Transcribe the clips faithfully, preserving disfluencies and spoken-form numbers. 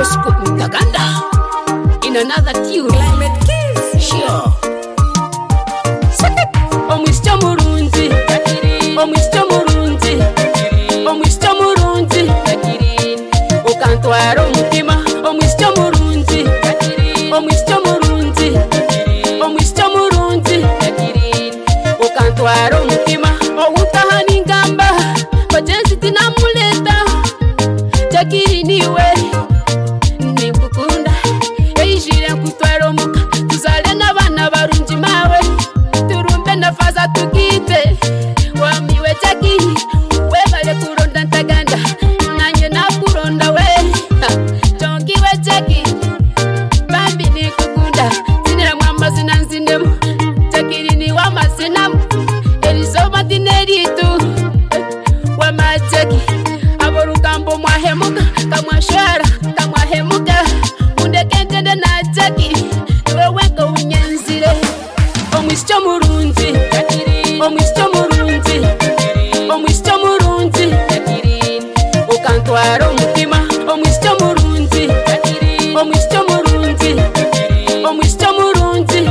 Just put Ntaganda in another tune. Climate kiss. Sure. Omwisyo murunzi, omwisyo murunzi, omwisyo murunzi, ukantwara umutima. Omwisyo murunzi, omwisyo murunzi, omwisyo murunzi, ukantwara umutima. Owutaha n'ingamba bagenzi tinamuleta, Jackie niwe nikukunda, eyishire kutwara omuka, tuzale n'abana barungi mawe, turumbe nafaza tukite. Wamiwe Jackie, webale kuronda Ntaganda, nanye nakuronda we. Jongiwe Jackie, bambi nikukunda, zinira mwamazina nzinemu, Jackie ni wamazinamu, erizoba dineritu. Wama Jackie, aborugambo mwahemuka, kamwashara, kamwahemuka, undekendende na Jackie, wewe ko unyenzire. Omwisyo murunzi, omwisyo murunzi, omwisyo murunzi, ukantwara umutima. Omwisyo murunzi, omwisyo murunzi, omwisyo murunzi,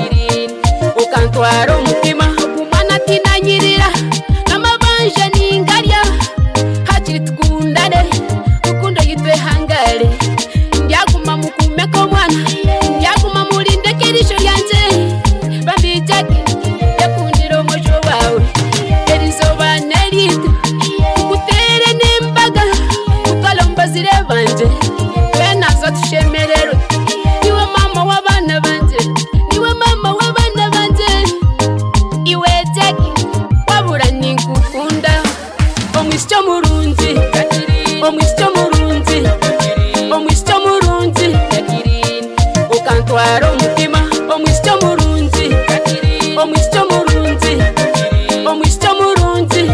ukantwara umutima. Kumana tinanyirira namabanje ningarya, hakiri tukundane, rukundo yitwe hangare. Ndyaguma mukumeko mwana, ndyaguma mulinde kirisho yanje. Bambi Jackie, yakundira umujo wawe, erizoba neritu, kutere n'imbaga, ukalomba zirebanje, we nazo tushemerero. Niwe mama w'abana banje, niwe mama w'abana banje, iwe Jackie, wabura nikukunda. Omwisyo murunzi, omwisyo murunzi, omwisyo murunzi, ukantwara umutima. Omwisyo murunzi, omwisyo murunzi, omwisyo murunzi,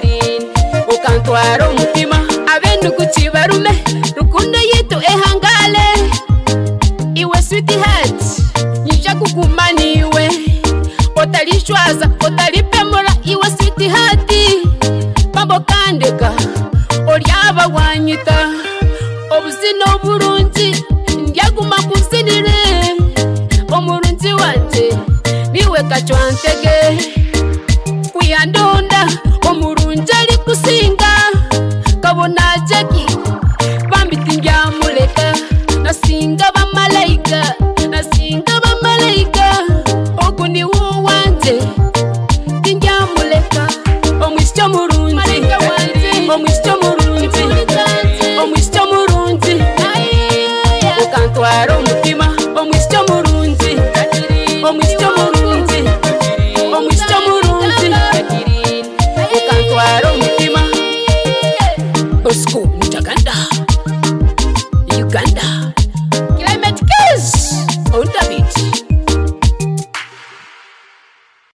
ukantwara umutima. Abenu kuchibarume, rukundo yitu ehangale, iwe sweetheart, nyija kukumaniwe, otalishwaza, otalipemura, iwe sweetheart. Babo kandeka, oryaba wanyita, obuzino burungi, ndyaguma kuzinire. Omurunzi wanje, niwe kachwantege, kuyandonda, omurungi ali kusinga. Kabona Jackie, bambi tindyamuleka, nasinga bamalayika, nasinga bamalayika, ogu niwe wanje, tindyamuleka. Omwisyo murunzi, omwisyo murunzi, omwisyo murunzi, ukantwara